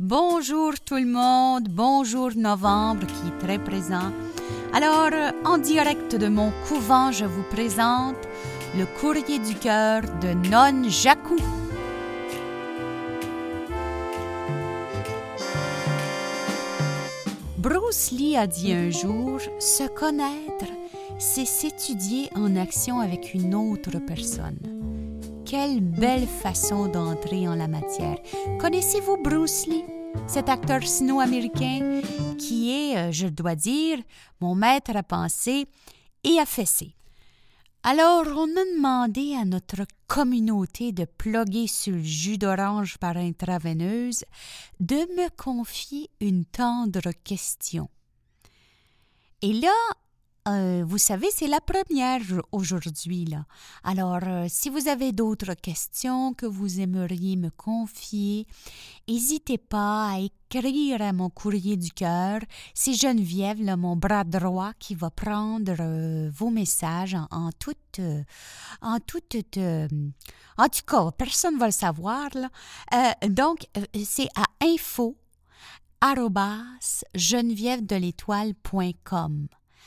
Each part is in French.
Bonjour tout le monde, bonjour novembre qui est très présent. Alors, en direct de mon couvent, je vous présente le courrier du cœur de Nonne Jacou. Bruce Lee a dit un jour, se connaître, c'est s'étudier en action avec une autre personne. Quelle belle façon d'entrer en la matière. Connaissez-vous Bruce Lee, cet acteur sino-américain qui est, je dois dire, mon maître à penser et à fesser. Alors, on a demandé à notre communauté de ploguer sur le jus d'orange par intraveineuse de me confier une tendre question. Et là, vous savez, c'est la première aujourd'hui, là. Alors, si vous avez d'autres questions que vous aimeriez me confier, n'hésitez pas à écrire à mon courrier du cœur. C'est Geneviève, là, mon bras droit, qui va prendre vos messages en tout cas, personne ne va le savoir, là. Donc, c'est à info@genevièvedeletoile.com.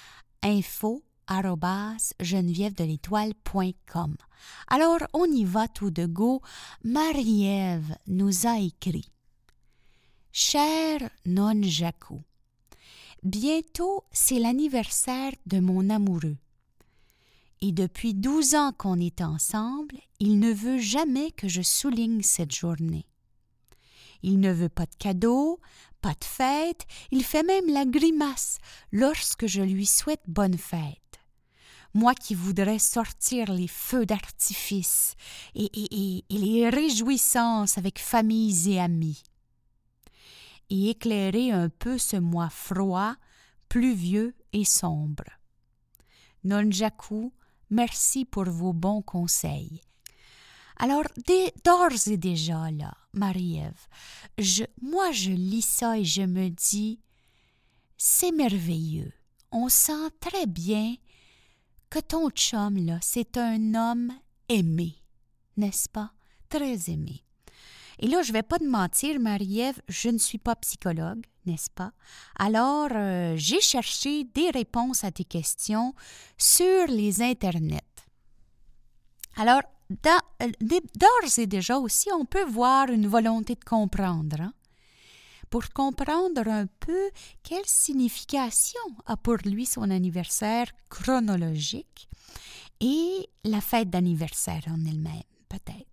info@genevièvedeletoile.com. Alors, on y va tout de go. Marie-Ève nous a écrit. Chère Nonne Jacou, bientôt c'est l'anniversaire de mon amoureux. Et depuis 12 ans qu'on est ensemble, il ne veut jamais que je souligne cette journée. Il ne veut pas de cadeaux, pas de fête, il fait même la grimace lorsque je lui souhaite bonne fête. Moi qui voudrais sortir les feux d'artifice et les réjouissances avec familles et amis. Et éclairer un peu ce mois froid, pluvieux et sombre. Nonne Jacou, merci pour vos bons conseils. Alors, d'ores et déjà, là, Marie-Ève, moi je lis ça et je me dis, c'est merveilleux. On sent très bien que ton chum, là, c'est un homme aimé, n'est-ce pas? Très aimé. Et là, je ne vais pas te mentir, Marie-Ève, je ne suis pas psychologue, n'est-ce pas? Alors, j'ai cherché des réponses à tes questions sur les internets. Alors, d'ores et déjà aussi, on peut voir une volonté de comprendre. Hein? Pour comprendre un peu quelle signification a pour lui son anniversaire chronologique et la fête d'anniversaire en elle-même, peut-être.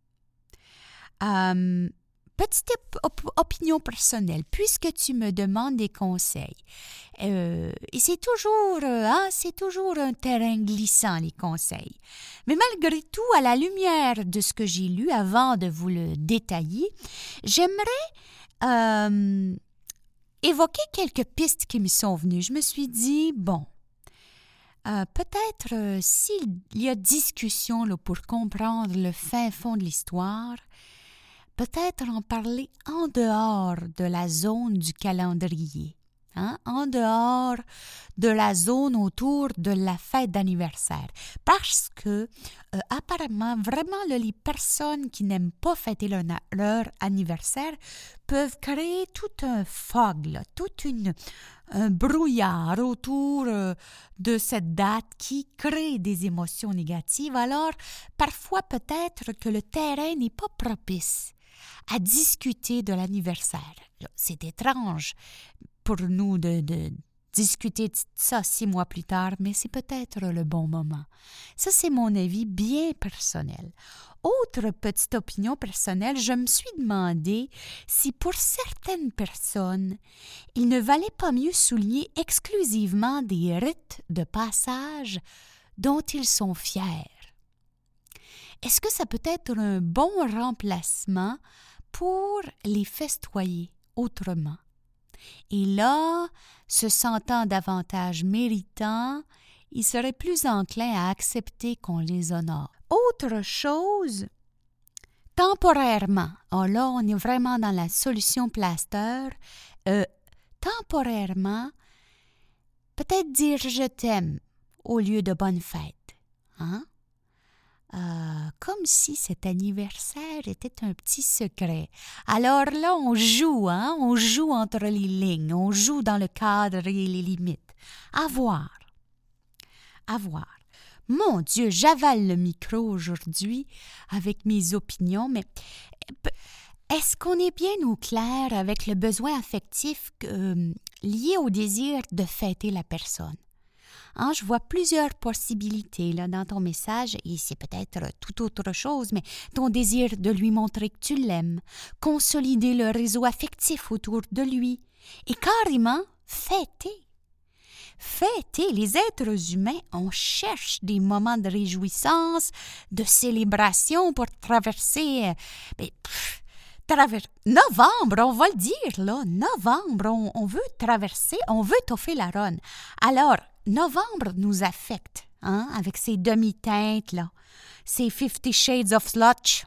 Petite opinion personnelle, puisque tu me demandes des conseils. Et c'est toujours un terrain glissant, les conseils. Mais malgré tout, à la lumière de ce que j'ai lu avant de vous le détailler, j'aimerais évoquer quelques pistes qui me sont venues. Je me suis dit, bon, peut-être s'il y a discussion là, pour comprendre le fin fond de l'histoire, peut-être en parler en dehors de la zone du calendrier, hein? En dehors de la zone autour de la fête d'anniversaire. Parce que, apparemment, vraiment, là, les personnes qui n'aiment pas fêter leur anniversaire peuvent créer tout un fog, là, un brouillard autour de cette date qui crée des émotions négatives. Alors, parfois, peut-être que le terrain n'est pas propice à discuter de l'anniversaire. C'est étrange pour nous de discuter de ça 6 mois plus tard, mais c'est peut-être le bon moment. Ça, c'est mon avis bien personnel. Autre petite opinion personnelle, je me suis demandé si pour certaines personnes, il ne valait pas mieux souligner exclusivement des rites de passage dont ils sont fiers. Est-ce que ça peut être un bon remplacement pour les festoyer autrement? Et là, se sentant davantage méritants, ils seraient plus enclins à accepter qu'on les honore. Autre chose, temporairement, là on est vraiment dans la solution plaster, temporairement, peut-être dire « je t'aime » au lieu de « bonne fête ». Hein? comme si cet anniversaire était un petit secret. Alors là, on joue, hein? On joue entre les lignes, on joue dans le cadre et les limites. À voir. À voir. Mon Dieu, j'avale le micro aujourd'hui avec mes opinions, mais est-ce qu'on est bien au clair avec le besoin affectif lié au désir de fêter la personne? Hein, je vois plusieurs possibilités là, dans ton message, et c'est peut-être tout autre chose, mais ton désir de lui montrer que tu l'aimes, consolider le réseau affectif autour de lui, et carrément fêter. Fêter, les êtres humains, on cherche des moments de réjouissance, de célébration pour traverser... novembre, on va le dire, là, novembre, on veut traverser, on veut toffer la ronde. Alors, novembre nous affecte, hein, avec ses demi-teintes, là, ses 50 Shades of Slutch.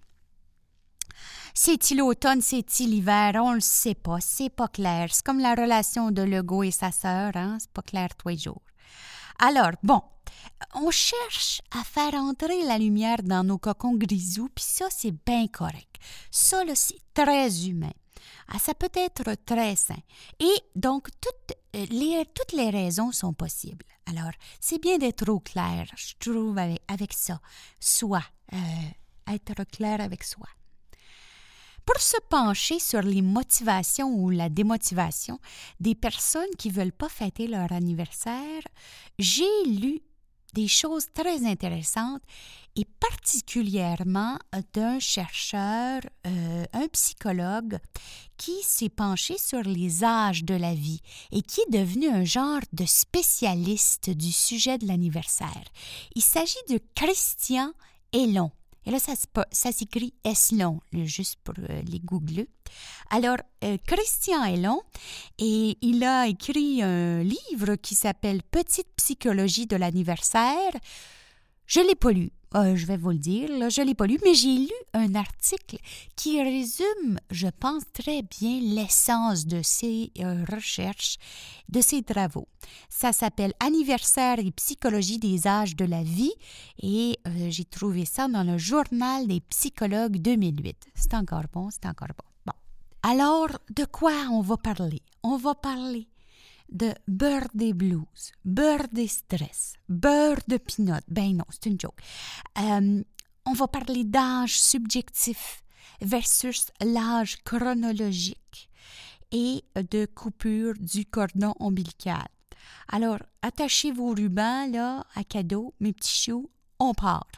C'est-il l'automne, c'est-il l'hiver, on le sait pas, c'est pas clair. C'est comme la relation de Legault et sa sœur, hein, c'est pas clair tous les jours. Alors, bon, on cherche à faire entrer la lumière dans nos cocons grisous, puis ça, c'est bien correct. Ça, là, c'est très humain. Ah, ça peut être très sain. Et donc, toutes les raisons sont possibles. Alors, c'est bien d'être au clair, je trouve, avec ça. Soi, être clair avec soi. Pour se pencher sur les motivations ou la démotivation des personnes qui ne veulent pas fêter leur anniversaire, j'ai lu des choses très intéressantes et particulièrement d'un chercheur, un psychologue qui s'est penché sur les âges de la vie et qui est devenu un genre de spécialiste du sujet de l'anniversaire. Il s'agit de Christian Elon. Et là, ça s'écrit Eslon, juste pour les googleux. Alors, Christian Elon, et il a écrit un livre qui s'appelle « Petite psychologie de l'anniversaire ». Je ne l'ai pas lu, je vais vous le dire, là, je ne l'ai pas lu, mais j'ai lu un article qui résume, je pense, très bien l'essence de ses recherches, de ses travaux. Ça s'appelle « Anniversaire et psychologie des âges de la vie » et j'ai trouvé ça dans le Journal des psychologues 2008. C'est encore bon, c'est encore bon. Bon. Alors, de quoi on va parler? On va parler de birthday blues, birthday stress, beurre de pinot. Ben non, c'est une joke. On va parler d'âge subjectif versus l'âge chronologique et de coupure du cordon ombilical. Alors, attachez vos rubans là, à cadeau, mes petits choux, on part.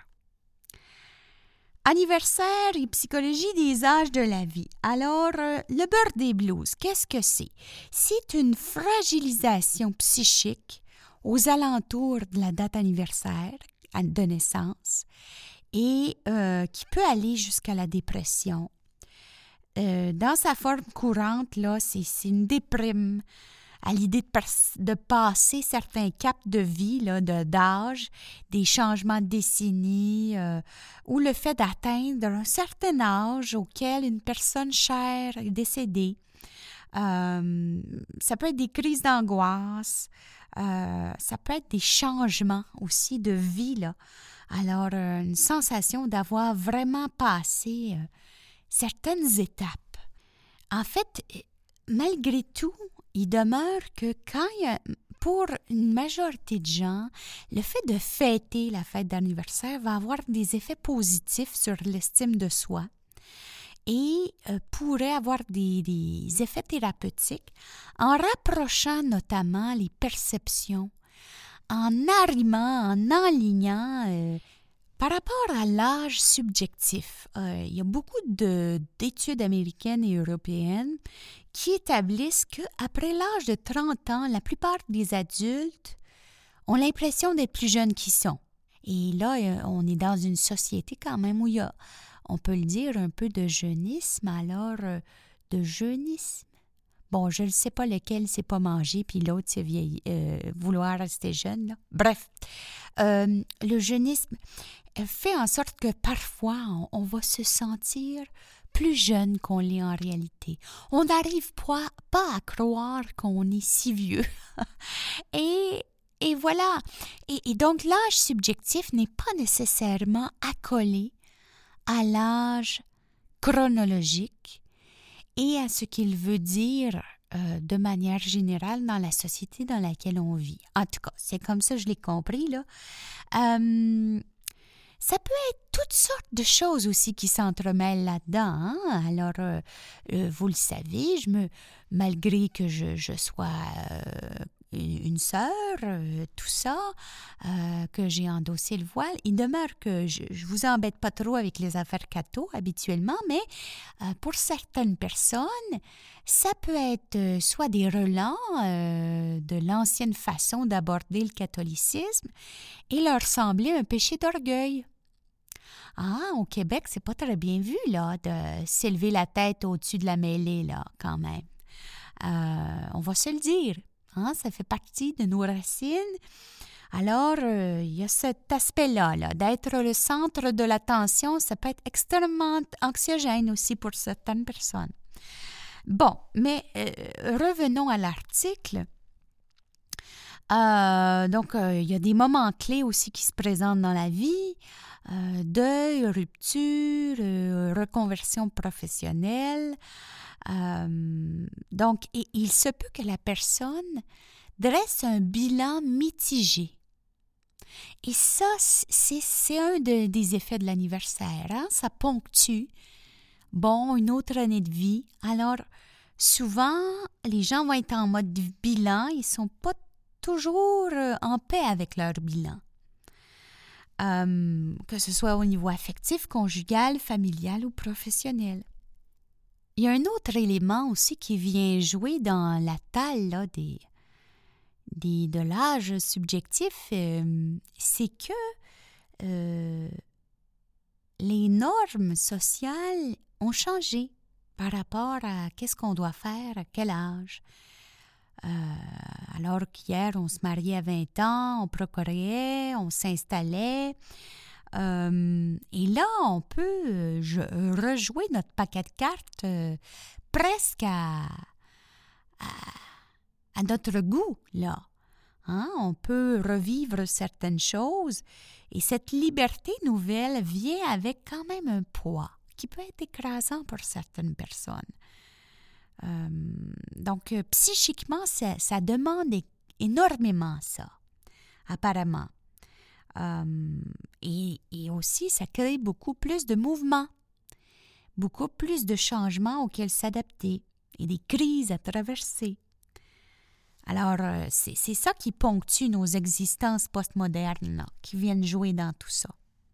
Anniversaire et psychologie des âges de la vie. Alors, le birthday blues, qu'est-ce que c'est? C'est une fragilisation psychique aux alentours de la date anniversaire de naissance et qui peut aller jusqu'à la dépression. Dans sa forme courante, là, c'est une déprime à l'idée de passer certains caps de vie, là, d'âge, des changements de décennie, ou le fait d'atteindre un certain âge auquel une personne chère est décédée. Ça peut être des crises d'angoisse, ça peut être des changements aussi de vie, là. Alors, une sensation d'avoir vraiment passé certaines étapes. En fait, malgré tout, il demeure que pour une majorité de gens, le fait de fêter la fête d'anniversaire va avoir des effets positifs sur l'estime de soi et pourrait avoir des effets thérapeutiques en rapprochant notamment les perceptions, en arrimant, en enlignant par rapport à l'âge subjectif. Il y a beaucoup d'études américaines et européennes qui établissent qu'après l'âge de 30 ans, la plupart des adultes ont l'impression d'être plus jeunes qu'ils sont. Et là, on est dans une société quand même où il y a, on peut le dire, un peu de jeunisme. Alors, de jeunisme. Bon, je ne sais pas lequel c'est pas manger, puis l'autre c'est vouloir rester jeune. Là. Bref, le jeunisme fait en sorte que parfois, on va se sentir plus jeune qu'on l'est en réalité. On n'arrive pas à croire qu'on est si vieux. Et Et voilà. Et donc, l'âge subjectif n'est pas nécessairement accolé à l'âge chronologique et à ce qu'il veut dire de manière générale dans la société dans laquelle on vit. En tout cas, c'est comme ça que je l'ai compris, là. Ça peut être toutes sortes de choses aussi qui s'entremêlent là-dedans. Hein? Alors, vous le savez, malgré que je sois une sœur, tout ça, que j'ai endossé le voile, il demeure que je vous embête pas trop avec les affaires catho habituellement, mais pour certaines personnes, ça peut être soit des relents de l'ancienne façon d'aborder le catholicisme et leur sembler un péché d'orgueil. Ah, au Québec, c'est pas très bien vu, là, de s'élever la tête au-dessus de la mêlée, là, quand même. On va se le dire. Hein, ça fait partie de nos racines. Alors, il y a cet aspect-là, là, d'être le centre de l'attention, ça peut être extrêmement anxiogène aussi pour certaines personnes. Bon, mais revenons à l'article. Donc, il y a des moments clés aussi qui se présentent dans la vie. Deuil, rupture, reconversion professionnelle. Donc, il se peut que la personne dresse un bilan mitigé. Et ça, c'est un des effets de l'anniversaire. Hein? Ça ponctue, une autre année de vie. Alors, souvent, les gens vont être en mode bilan. Ils ne sont pas toujours en paix avec leur bilan. Que ce soit au niveau affectif, conjugal, familial ou professionnel. Il y a un autre élément aussi qui vient jouer dans la taille là, de l'âge subjectif, c'est que les normes sociales ont changé par rapport à qu'est-ce qu'on doit faire, à quel âge. Alors qu'hier, on se mariait à 20 ans, on procréait, on s'installait. Et là, on peut rejouer notre paquet de cartes presque à notre goût, là. Hein? On peut revivre certaines choses et cette liberté nouvelle vient avec quand même un poids qui peut être écrasant pour certaines personnes. Donc, psychiquement, ça demande énormément ça, apparemment. Et aussi, ça crée beaucoup plus de mouvements, beaucoup plus de changements auxquels s'adapter et des crises à traverser. Alors, c'est ça qui ponctue nos existences postmodernes, là, qui viennent jouer dans tout ça.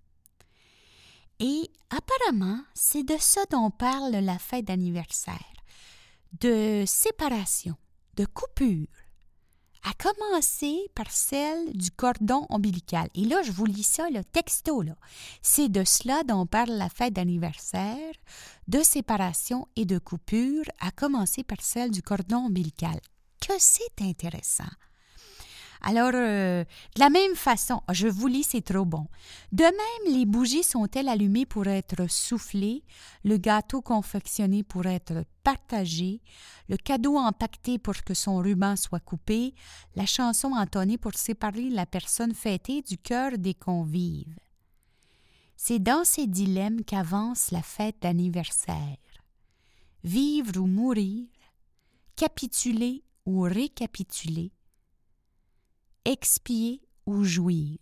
Et apparemment, c'est de ça dont parle la fête d'anniversaire. De séparation, de coupure, à commencer par celle du cordon ombilical. Et là, je vous lis ça, le texto, là. C'est de cela dont parle la fête d'anniversaire, de séparation et de coupure, à commencer par celle du cordon ombilical. Que c'est intéressant! Alors, de la même façon, je vous lis, c'est trop bon. De même, les bougies sont-elles allumées pour être soufflées, le gâteau confectionné pour être partagé, le cadeau empaqueté pour que son ruban soit coupé, la chanson entonnée pour séparer la personne fêtée du cœur des convives. C'est dans ces dilemmes qu'avance la fête d'anniversaire. Vivre ou mourir, capituler ou récapituler, expier ou jouir.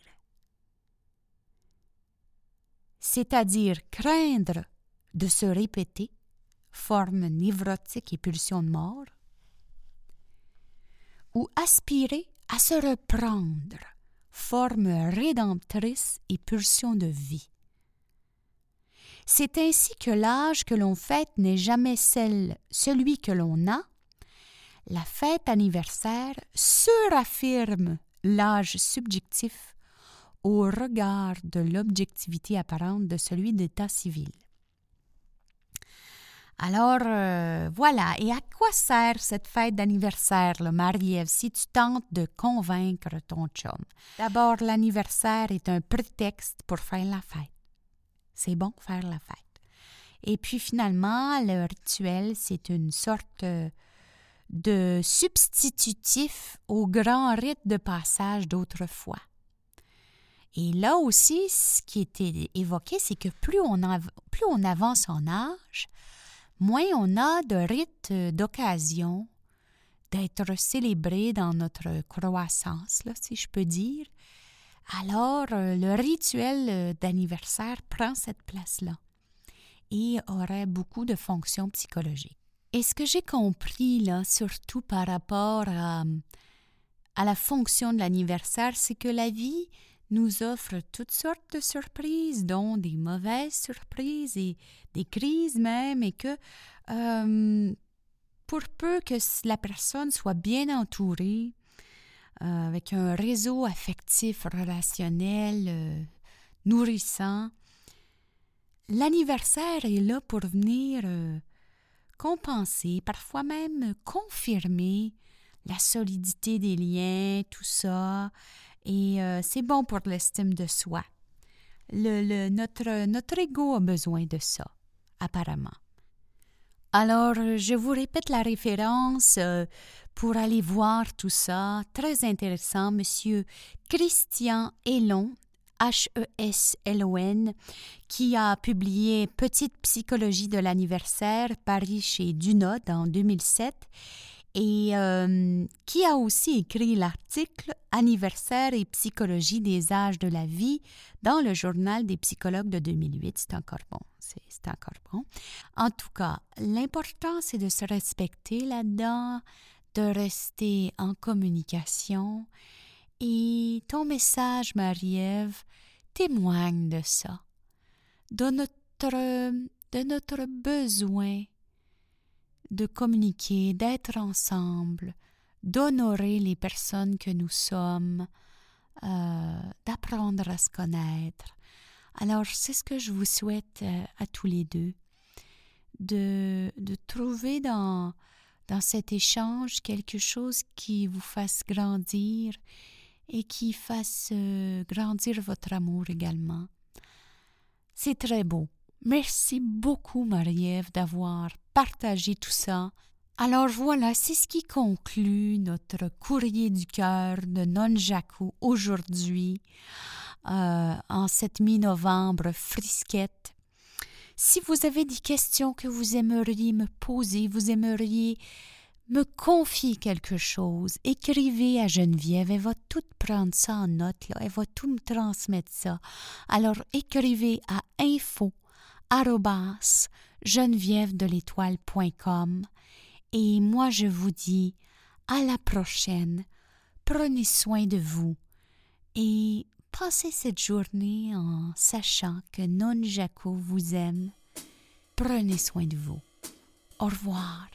C'est-à-dire craindre de se répéter, forme névrotique et pulsion de mort, ou aspirer à se reprendre, forme rédemptrice et pulsion de vie. C'est ainsi que l'âge que l'on fête n'est jamais celui que l'on a. La fête anniversaire suraffirme l'âge subjectif au regard de l'objectivité apparente de celui d'état civil. Alors, voilà. Et à quoi sert cette fête d'anniversaire, le Marie-Ève, si tu tentes de convaincre ton chum? D'abord, l'anniversaire est un prétexte pour faire la fête. C'est bon, faire la fête. Et puis, finalement, le rituel, c'est une sorte de substitutif au grand rite de passage d'autrefois. Et là aussi, ce qui était évoqué, c'est que plus on avance en âge, moins on a de rites d'occasion d'être célébrés dans notre croissance, là, si je peux dire. Alors, le rituel d'anniversaire prend cette place-là et aurait beaucoup de fonctions psychologiques. Et ce que j'ai compris, là, surtout par rapport à la fonction de l'anniversaire, c'est que la vie nous offre toutes sortes de surprises, dont des mauvaises surprises et des crises même, et que pour peu que la personne soit bien entourée, avec un réseau affectif, relationnel, nourrissant, l'anniversaire est là pour venir compenser, parfois même confirmer la solidité des liens, tout ça. Et c'est bon pour l'estime de soi. Notre ego a besoin de ça, apparemment. Alors, je vous répète la référence pour aller voir tout ça. Très intéressant, Monsieur Christian Helon, Heslon, qui a publié Petite psychologie de l'anniversaire, paru chez Dunod en 2007, et qui a aussi écrit l'article Anniversaire et psychologie des âges de la vie dans le journal des psychologues de 2008. C'est encore bon. C'est encore bon. En tout cas, l'important, c'est de se respecter là-dedans, de rester en communication. Et ton message, Marie-Ève, témoigne de ça, de notre besoin de communiquer, d'être ensemble, d'honorer les personnes que nous sommes, d'apprendre à se connaître. Alors, c'est ce que je vous souhaite à tous les deux, de trouver dans cet échange quelque chose qui vous fasse grandir et qui fasse grandir votre amour également. C'est très beau. Merci beaucoup, Marie-Ève, d'avoir partagé tout ça. Alors voilà, c'est ce qui conclut notre courrier du cœur de Nonjaku aujourd'hui, en cette mi-novembre frisquette. Si vous avez des questions que vous aimeriez me poser, vous aimeriez me confier quelque chose, écrivez à Geneviève, elle va tout prendre ça en note, là, elle va tout me transmettre ça. Alors écrivez à info@genevièvedeletoile.com et moi je vous dis à la prochaine. Prenez soin de vous et passez cette journée en sachant que Nonjaku vous aime. Prenez soin de vous. Au revoir.